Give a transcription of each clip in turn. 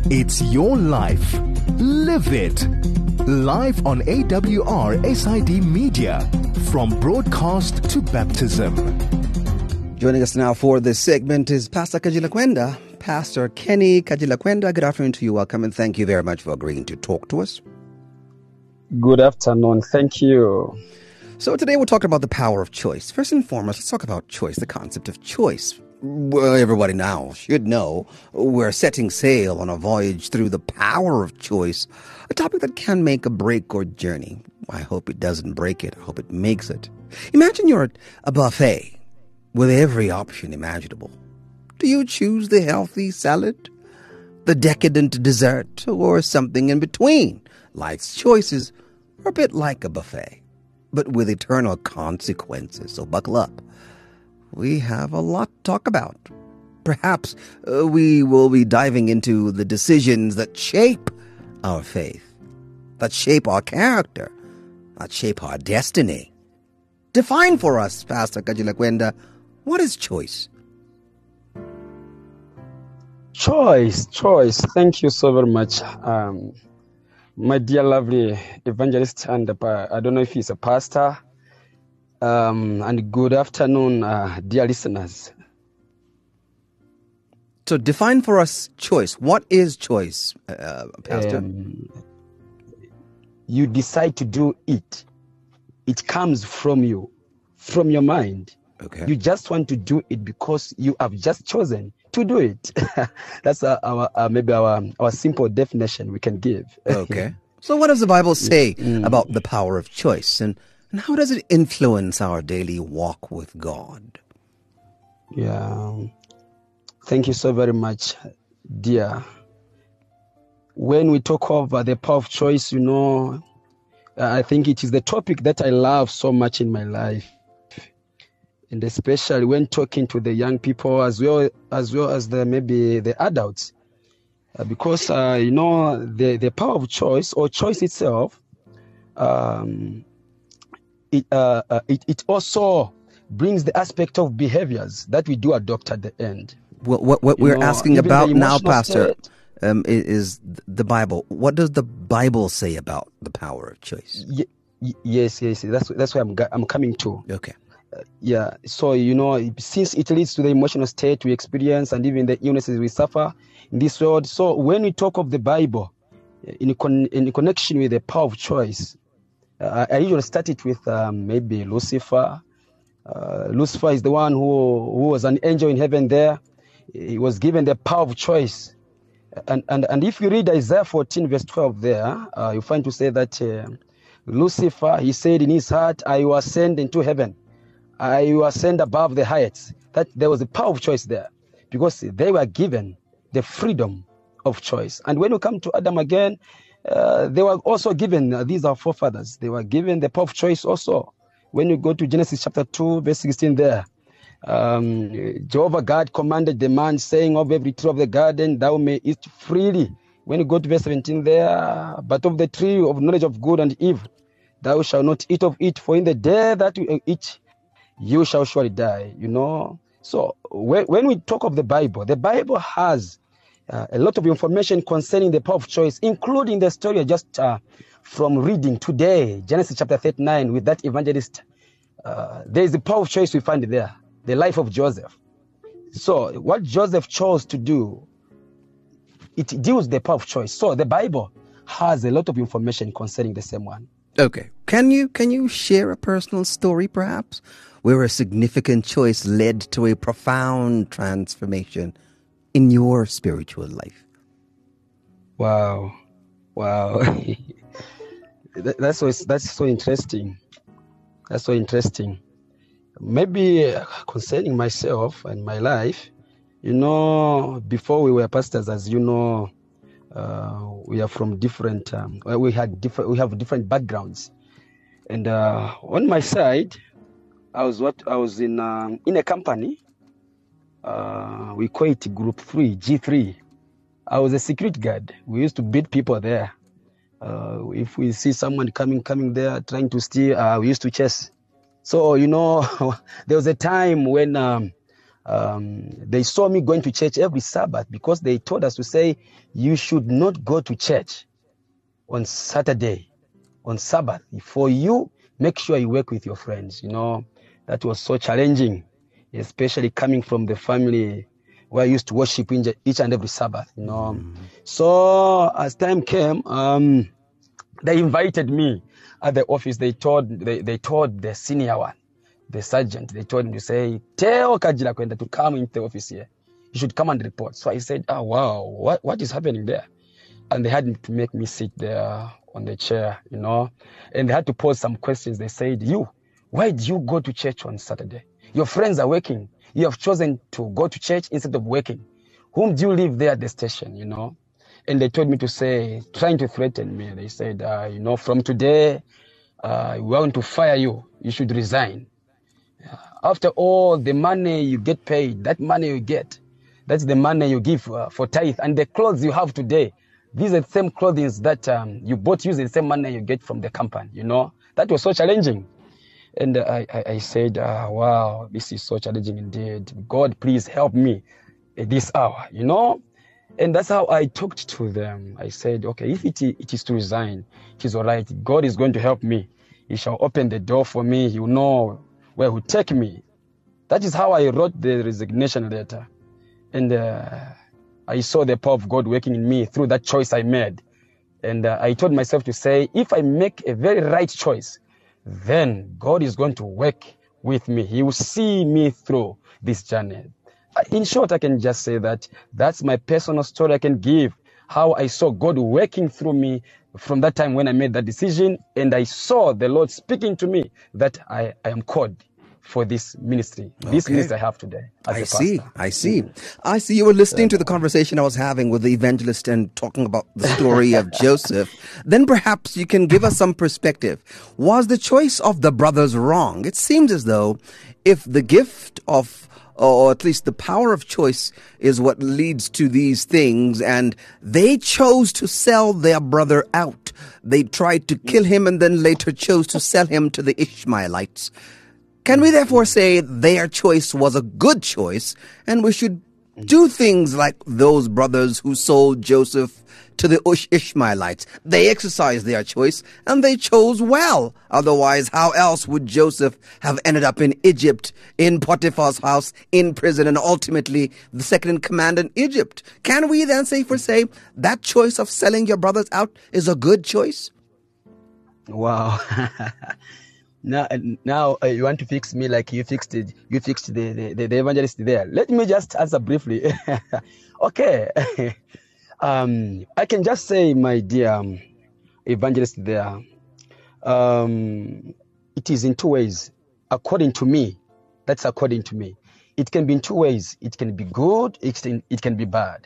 It's your life. Live it. Live on AWR SID Media. From broadcast to baptism. Joining us now for this segment is Pastor Kajilakwenda. Pastor Kenny Kajilakwenda, good afternoon to you. Welcome and thank you very much for agreeing to talk to us. Good afternoon. Thank you. So today we're talking about the power of choice. First and foremost, let's talk about choice, the concept of choice. Well, everybody now should know we're setting sail on a voyage through the power of choice, a topic that can make a break or journey. I hope it doesn't break it. I hope it makes it. Imagine you're at a buffet with every option imaginable. Do you choose the healthy salad, the decadent dessert, or something in between? Life's choices are a bit like a buffet, but with eternal consequences, so buckle up. We have a lot to talk about. Perhaps we will be diving into the decisions that shape our faith, that shape our character, that shape our destiny. Define for us, Pastor Kajilakwenda, what is choice? Choice. Thank you so very much. My dear lovely evangelist, and I don't know if he's a pastor, and good afternoon, dear listeners. So define for us choice. What is choice, Pastor? You decide to do it. It comes from you, from your mind. Okay. You just want to do it because you have just chosen to do it. That's our simple definition we can give. Okay. So what does the Bible say about the power of choice, and how does it influence our daily walk with God? Yeah. Thank you so very much, dear. When we talk of the power of choice, I think it is the topic that I love so much in my life. And especially when talking to the young people as well as the adults. Because, the power of choice or choice itself, it also brings the aspect of behaviors that we do adopt at the end. What we're asking about now, Pastor, is the Bible. What does the Bible say about the power of choice? Yes. That's where I'm coming to. Okay. So, since it leads to the emotional state we experience and even the illnesses we suffer in this world. So when we talk of the Bible in connection with the power of choice, I usually start it with maybe Lucifer. Lucifer is the one who was an angel in heaven there. He was given the power of choice. And if you read Isaiah 14 verse 12 there, you find to say that Lucifer, he said in his heart, I will ascend into heaven. I will ascend above the heights. That there was a power of choice there because they were given the freedom of choice. And when you come to Adam again, they were also given, these are forefathers, they were given the power of choice also. When you go to Genesis chapter 2, verse 16 there, Jehovah God commanded the man, saying, of every tree of the garden thou may eat freely. When you go to verse 17 there, but of the tree of knowledge of good and evil, thou shalt not eat of it, for in the day that you eat, you shall surely die, So when we talk of the Bible has a lot of information concerning the power of choice, including the story just from reading today, Genesis chapter 39 with that evangelist. There is the power of choice we find there, the life of Joseph. So what Joseph chose to do, it deals with the power of choice. So the Bible has a lot of information concerning the same one. Okay. Can you share a personal story, perhaps, where a significant choice led to a profound transformation in your spiritual life? Wow. That's so interesting. That's so interesting. Maybe concerning myself and my life, before we were pastors, as you know, we are from different. We have different backgrounds, and on my side, I was in a company. We call it Group 3, G3. I was a security guard. We used to beat people there. If we see someone coming there trying to steal, we used to chase. So, there was a time when They saw me going to church every Sabbath because they told us to say, you should not go to church on Saturday, on Sabbath. For you, make sure you work with your friends. That was so challenging, especially coming from the family where I used to worship each and every Sabbath. So as time came, they invited me at the office. They told the senior one, the sergeant, they told him to say, tell Kajila Kwenda to come into the office here. You should come and report. So I said, oh, wow, what is happening there? And they had to make me sit there on the chair, and they had to pose some questions. They said, why did you go to church on Saturday? Your friends are working. You have chosen to go to church instead of working. Whom do you leave there at the station, And they told me to say, trying to threaten me. They said, from today, we want to fire you. You should resign. After all, the money you get paid, that money you get, that's the money you give for tithe. And the clothes you have today, these are the same clothing that you bought using the same money you get from the company, That was so challenging. And I said, wow, this is so challenging indeed. God, please help me at this hour, And that's how I talked to them. I said, okay, if it is to resign, it is all right. God is going to help me. He shall open the door for me. He will know where he will take me. That is how I wrote the resignation letter. And I saw the power of God working in me through that choice I made. And I told myself to say, if I make a very right choice, then God is going to work with me. He will see me through this journey. In short, I can just say that's my personal story I can give, how I saw God working through me from that time when I made that decision, and I saw the Lord speaking to me that I am called for this ministry, this ministry I have today as a pastor. I see. You were listening to the conversation I was having with the evangelist and talking about the story of Joseph. Then perhaps you can give us some perspective. Was the choice of the brothers wrong? It seems as though if the gift of, or at least the power of choice, is what leads to these things, and they chose to sell their brother out. They tried to kill him and then later chose to sell him to the Ishmaelites. Can we therefore say their choice was a good choice, and we should do things like those brothers who sold Joseph to the Ishmaelites? They exercised their choice, and they chose well. Otherwise, how else would Joseph have ended up in Egypt, in Potiphar's house, in prison, and ultimately the second in command in Egypt? Can we then say that choice of selling your brothers out is a good choice? Wow. Now you want to fix me like you fixed it. You fixed the evangelist there. Let me just answer briefly. Okay. I can just say, my dear evangelist there, it is in two ways. According to me, that's according to me. It can be in two ways. It can be good. It can be bad.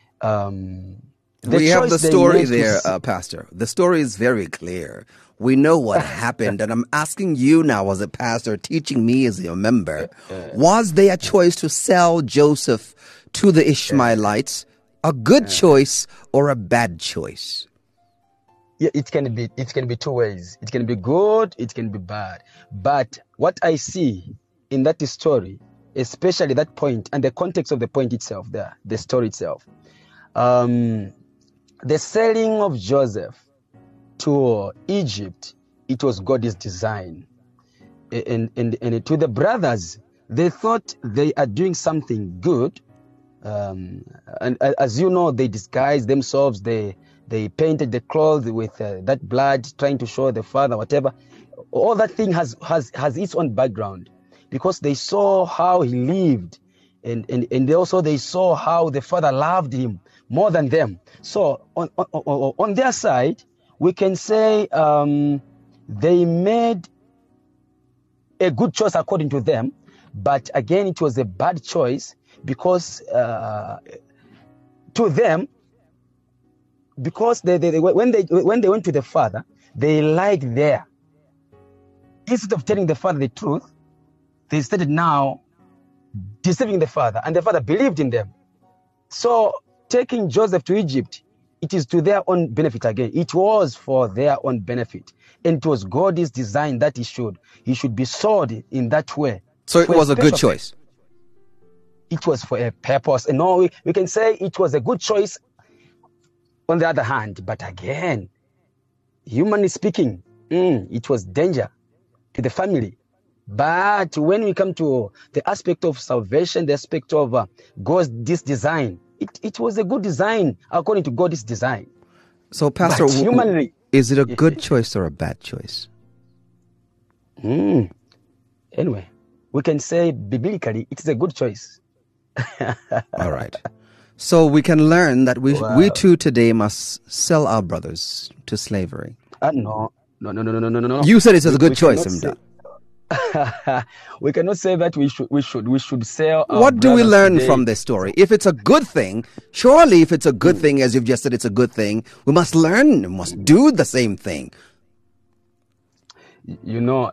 We have the story there, Pastor. The story is very clear. We know what happened, and I'm asking you now as a pastor, teaching me as a member, was their choice to sell Joseph to the Ishmaelites a good choice or a bad choice? Yeah, it can be two ways. It can be good, it can be bad. But what I see in that story, especially that point and the context of the point itself there, the story itself, the selling of Joseph to Egypt, it was God's design. And to the brothers, they thought they are doing something good. And as you know, they disguised themselves. They painted the clothes with that blood, trying to show the father, whatever. All that thing has its own background, because they saw how he lived, and they saw how the father loved him more than them. So on their side, we can say they made a good choice according to them, but again, it was a bad choice because to them, because when they went to the father, they lied there. Instead of telling the father the truth, they started now deceiving the father, and the father believed in them. So taking Joseph to Egypt, it is to their own benefit again. It was for their own benefit. And it was God's design that he should be sold in that way. So it was a good choice. it was for a purpose. And no, we can say it was a good choice on the other hand. But again, humanly speaking, it was danger to the family. But when we come to the aspect of salvation, the aspect of God's design, it was a good design according to God's design. So, Pastor, But humanly, is it a good choice or a bad choice? anyway, we can say biblically it is a good choice. All right. So we can learn that we too today must sell our brothers to slavery. No. You said it's a good choice, Imda. We cannot say that we should sell our What do we brothers learn today. from this story? If it's a good thing, surely if it's a good thing, as you've just said, it's a good thing, we must learn, we must do the same thing. You know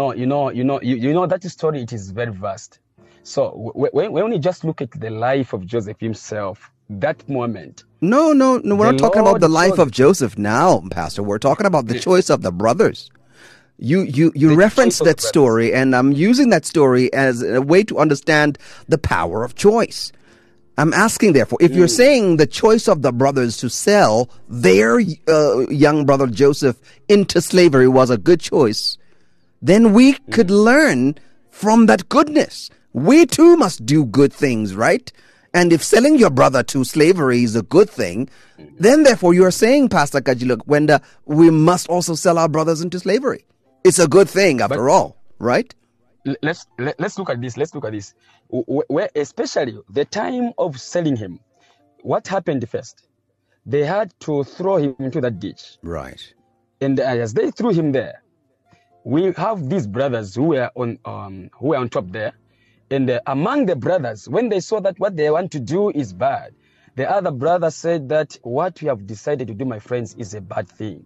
that story, it is very vast. So when we just look at the life of Joseph himself, that moment. No, we're not talking about Lord the life chose- of Joseph now, Pastor. We're talking about the choice of the brothers. You The referenced choice of that the story, and I'm using that story as a way to understand the power of choice. I'm asking, therefore, if you're saying the choice of the brothers to sell their young brother Joseph into slavery was a good choice, then we could learn from that goodness. We too must do good things, right? And if selling your brother to slavery is a good thing, then therefore you are saying, Pastor Kajilakwenda, we must also sell our brothers into slavery. It's a good thing after all, right? Let's look at this. Where especially the time of selling him, what happened first? They had to throw him into that ditch, Right. and as they threw him there, we have these brothers who were on top there, and among the brothers, when they saw that what they want to do is bad, the other brother said that what we have decided to do, my friends, is a bad thing.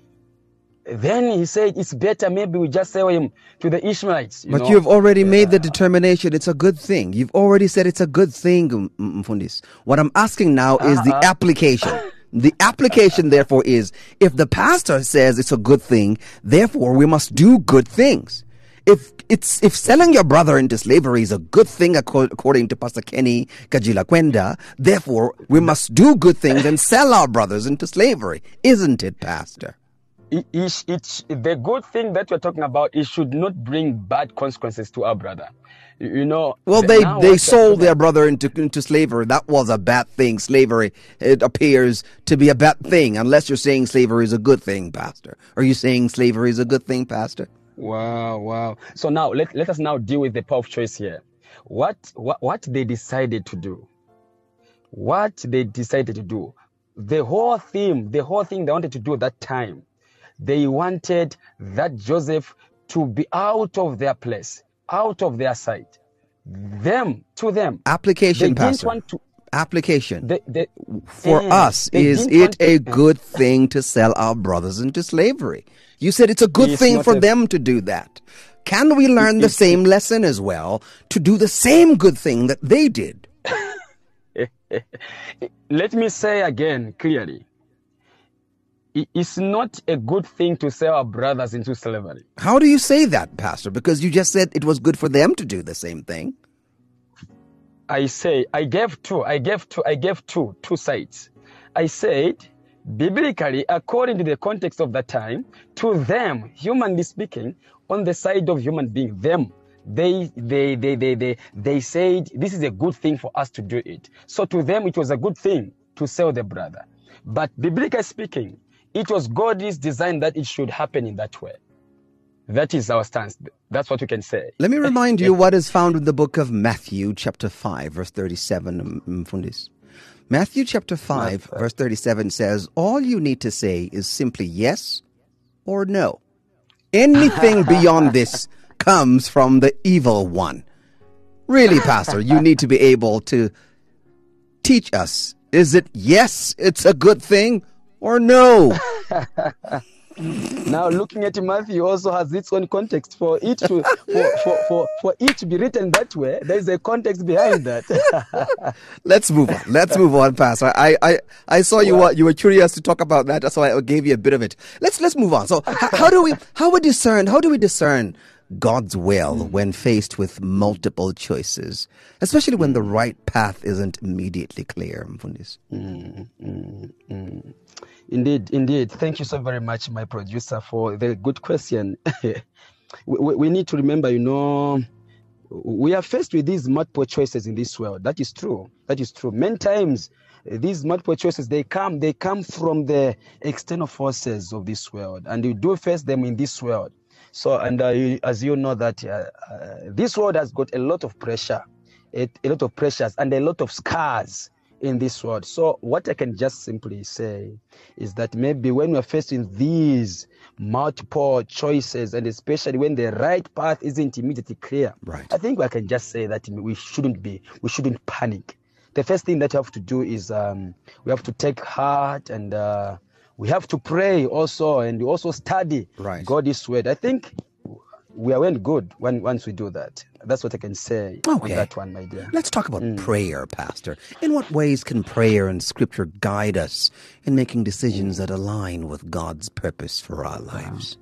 Then he said, it's better maybe we just sell him to the Ishmaelites. But you've already made the determination it's a good thing. You've already said it's a good thing, Mfundis. What I'm asking now is the application. The application, therefore, is if the pastor says it's a good thing, therefore we must do good things. If selling your brother into slavery is a good thing according to Pastor Kenny Kajilakwenda, therefore we must do good things and sell our brothers into slavery, isn't it, Pastor? The good thing that we're talking about, it should not bring bad consequences to our brother. Well, they sold their brother into slavery. That was a bad thing. Slavery, it appears to be a bad thing, unless you're saying slavery is a good thing, Pastor. Are you saying slavery is a good thing, Pastor? Wow. So now let us now deal with the power of choice here. What they decided to do. The whole thing they wanted to do at that time. They wanted that Joseph to be out of their place, out of their sight. To them. Application, they didn't Pastor. want to. Application. For us, is it a good thing to sell our brothers into slavery? You said it's a good thing for them to do that. Can we learn the same lesson as well, to do the same good thing that they did? Let me say again clearly. It's not a good thing to sell our brothers into slavery. How do you say that, Pastor? Because you just said it was good for them to do the same thing. I gave two sides. I said, biblically, according to the context of that time, to them, humanly speaking, on the side of human being, they said this is a good thing for us to do it. So to them, it was a good thing to sell the brother. But biblically speaking, it was God's design that it should happen in that way. That is our stance. That's what we can say. Let me remind you what is found in the book of Matthew, chapter 5, verse 37, Mfundis. Matthew chapter 5, verse 37 says, all you need to say is simply yes or no. Anything beyond this comes from the evil one. Really, Pastor, you need to be able to teach us. Is it yes, it's a good thing, or no? Now, looking at Matthew also has its own context. For it to for it to be written that way, there is a context behind that. Let's move on, Pastor. I saw you were curious to talk about that, so I gave you a bit of it. Let's move on. So how do we discern God's will when faced with multiple choices, especially when the right path isn't immediately clear, Mfundisi? Indeed. Thank you so very much, my producer, for the good question. we need to remember, we are faced with these multiple choices in this world. That is true. Many times, these multiple choices, they come from the external forces of this world, and you do face them in this world. So, and as you know that this world has got a lot of pressure, a lot of pressures, and a lot of scars in this world. So what I can just simply say is that maybe when we're facing these multiple choices, and especially when the right path isn't immediately clear, right, I think I can just say that we shouldn't panic. The first thing that you have to do is we have to take heart, and we have to pray also, and also study God's word. I think we are well good once we do that. That's what I can say on that one, my dear. Let's talk about prayer, Pastor. In what ways can prayer and Scripture guide us in making decisions that align with God's purpose for our lives?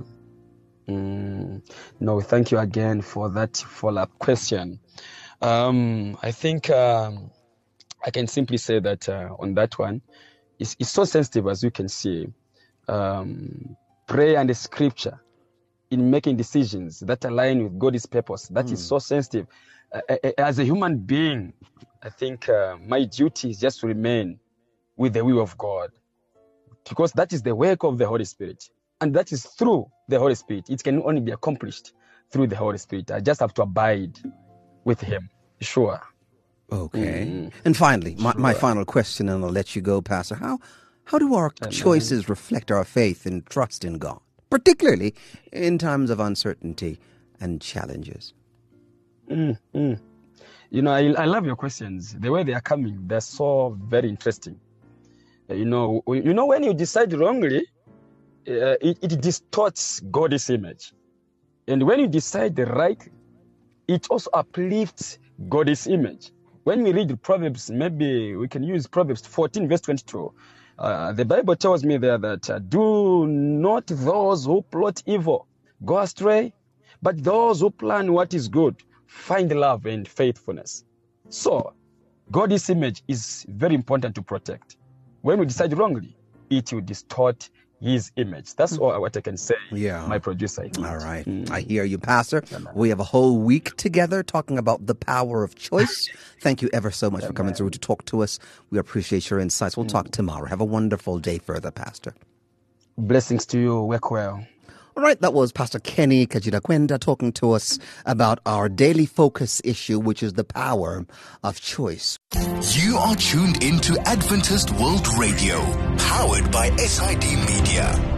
No, thank you again for that follow-up question. I think I can simply say that on that one, it's so sensitive, as you can see. Prayer and the Scripture in making decisions that align with God's purpose, that is so sensitive. As a human being, I think my duty is just to remain with the will of God, because that is the work of the Holy Spirit, and that is through the Holy Spirit. It can only be accomplished through the Holy Spirit. I just have to abide with Him. Sure. Okay. And finally, my final question, and I'll let you go, Pastor. How do our choices reflect our faith and trust in God, particularly in times of uncertainty and challenges? I love your questions. The way they are coming, they're so very interesting. When you decide wrongly, it distorts God's image. And when you decide the right, it also uplifts God's image. When we read the Proverbs, maybe we can use Proverbs 14, verse 22. The Bible tells me there that do not those who plot evil go astray, but those who plan what is good find love and faithfulness. So, God's image is very important to protect. When we decide wrongly, it will distort His image. That's all what I can say, my producer. All right. I hear you, Pastor. We have a whole week together talking about the power of choice. Thank you ever so much for coming through to talk to us. We appreciate your insights. We'll talk tomorrow. Have a wonderful day further, Pastor. Blessings to you. Work well. All right, that was Pastor Kenny Kajirakwenda talking to us about our daily focus issue, which is the power of choice. You are tuned into Adventist World Radio, powered by SID Media.